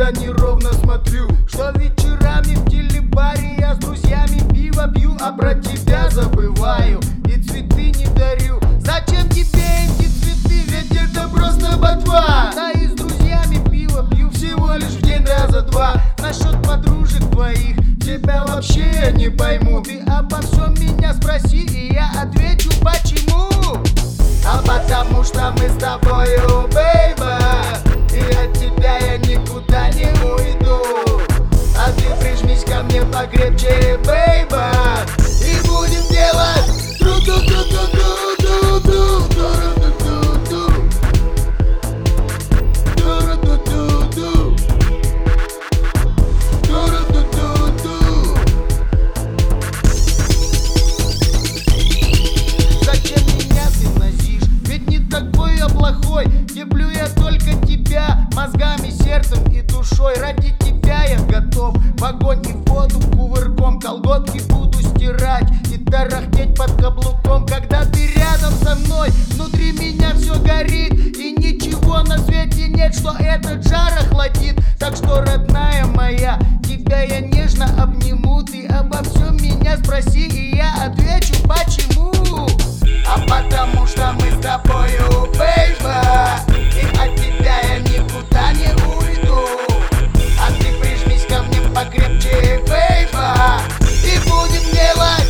когда неровно смотрю, что вечерами в телебаре я с друзьями пиво пью, а про тебя забываю и цветы не дарю. Зачем тебе эти цветы, ведь это просто ботва. Да и с друзьями пиво пью всего лишь в день раза два. Насчет подружек твоих тебя вообще я не пойму. Ты обо всем меня спроси, и я отвечу почему. А потому что мы с тобою, бейба, и от тебя я никуда не уйду. А ты прижмись ко мне покрепче, бейба, и будем делать плохой. Люблю я только тебя мозгами, сердцем и душой. Ради тебя я готов в огонь и в воду кувырком. Колготки буду стирать и тарахтеть под каблуком. Когда ты рядом со мной, внутри меня все горит, и ничего на свете нет, что этот жар охладит. Так что, родная моя, тебя я нежно обниму. Ты обо всем меня спроси, и я отвечу почему. А потому что мы с тобою, бейба, и от тебя я никуда не уйду. А ты прижмись ко мне покрепче, бейба, и будем делать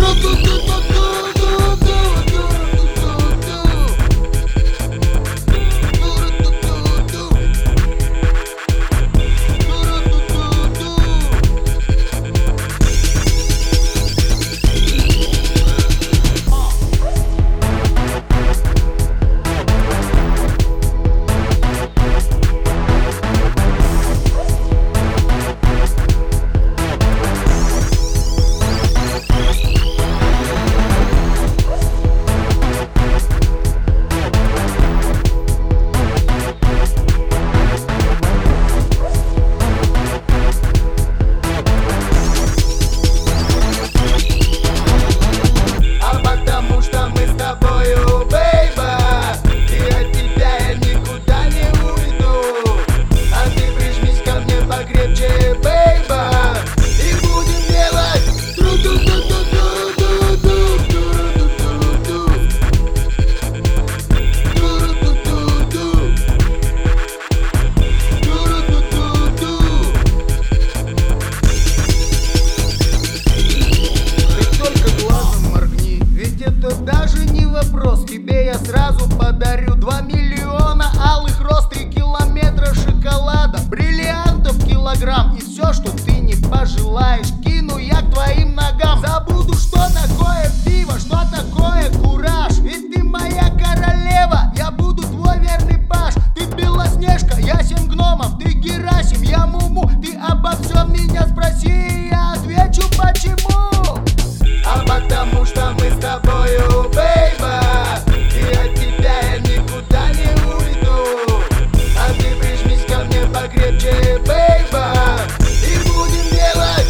вопрос. Тебе я сразу подарю 2 миллиона алых роз, 3 километра шоколада, бриллиантов килограмм, и все, что ты не пожелаешь, кину я к твоим ногам. Забуду, что такое пиво, что такое кураж, ведь ты моя королева, я буду твой верный паж. Ты Белоснежка, я 7 гномов, ты Герасим, я Муму. Ты обо всем меня спроси, и я отвечу почему. А потому что мы с тобою, бейба, и от тебя я никуда не уйду. А ты прижмись ко мне покрепче, бейба, и будем делать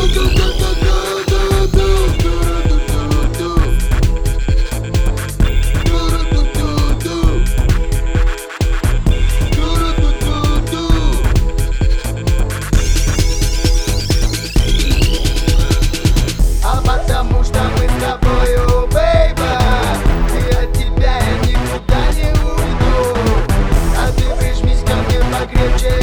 А потому что мы с тобою, бейба, и от тебя я никуда не уйду. А ты прижмись ко мне покрепче.